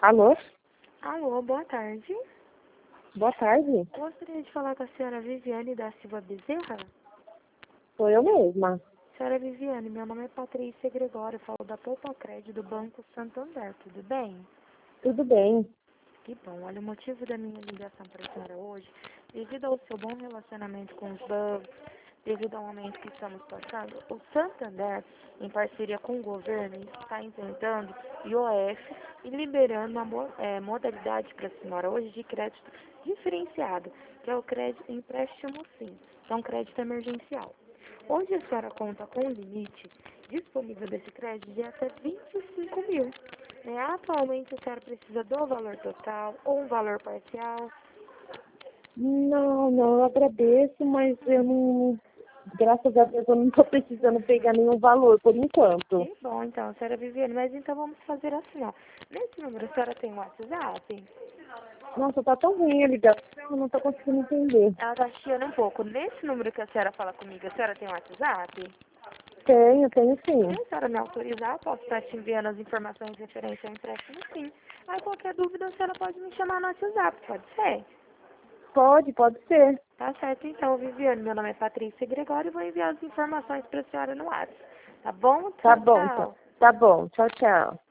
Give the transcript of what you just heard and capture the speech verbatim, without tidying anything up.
Alô? Alô, boa tarde. Boa tarde. Gostaria de falar com a senhora Viviane da Silva Bezerra. Sou eu mesma. Senhora Viviane, meu nome é Patrícia Gregório, falo da Poupa Crédito do Banco Santander, tudo bem? Tudo bem? Que bom. Olha, o motivo da minha ligação para a senhora hoje, devido ao seu bom relacionamento com os bancos, devido ao momento que estamos passando, o Santander, em parceria com o governo, está implantando I O F e liberando uma mo- eh, modalidade para a senhora hoje de crédito diferenciado, que é o crédito empréstimo sim, que é um crédito emergencial. Hoje a senhora conta com um limite disponível desse crédito de até vinte e cinco mil. Né? Atualmente a senhora precisa do valor total ou um valor parcial. Não, não, eu agradeço, mas eu não. Graças a Deus eu não estou precisando pegar nenhum valor por enquanto. Que bom, então, senhora Viviane, mas então vamos fazer assim, ó. Nesse número a senhora tem um WhatsApp? Nossa, tá tão ruim a ligação, eu não estou conseguindo entender. Ela tá chiando um pouco. Nesse número que a senhora fala comigo, a senhora tem um WhatsApp? Tenho, tenho sim. Se a senhora me autorizar, eu posso estar te enviando as informações referentes ao empréstimo, sim. Aí qualquer dúvida a senhora pode me chamar no WhatsApp, pode ser? Pode, pode ser. Tá certo, então, Viviane. Meu nome é Patrícia Gregório e vou enviar as informações para a senhora no WhatsApp. Tá bom? Tá Tchau, bom, então. tchau. Tá bom. Tchau, tchau.